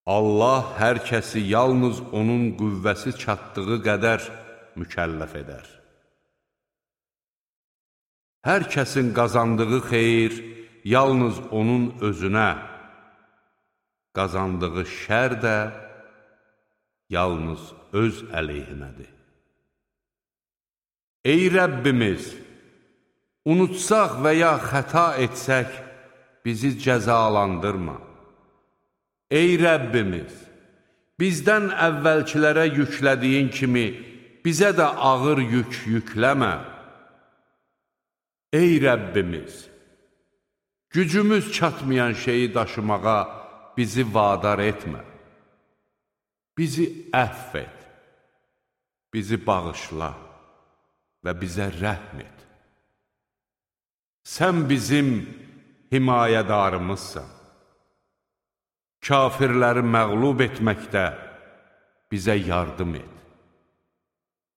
Allah hər kəsi yalnız onun qüvvəsi çatdığı qədər mükəlləf edər. Hər kəsin qazandığı xeyir yalnız onun özünə, qazandığı şər də yalnız öz əleyhinədir. Ey Rəbbimiz, unutsaq və ya xəta etsək, bizi cəzalandırma. Ey Rəbbimiz, bizdən əvvəlkilərə yüklədiyin kimi bizə də ağır yük yükləmə. Ey Rəbbimiz, gücümüz çatmayan şeyi daşımağa bizi vadar etmə. Bizi əfv et, bizi bağışla və bizə rəhm et. Sən bizim himayədarımızsan. Kafirləri məğlub etməkdə bizə yardım et.